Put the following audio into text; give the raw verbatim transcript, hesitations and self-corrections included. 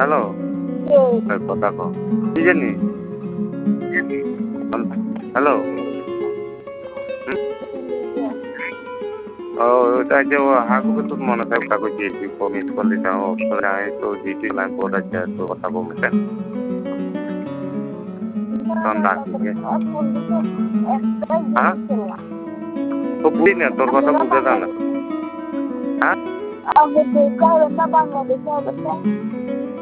hello কথা কো কি জানি হ্যালো ও ওটা যে হাগু তো মনে থাকে কাগজ দিয়ে মিস করলি তা তো জিটি লাইন পড়া যায় তো কথা বলতে তখন ডাকি হ্যাঁ তো বুঝি না তোর কথা বুঝে দাও না হ্যাঁ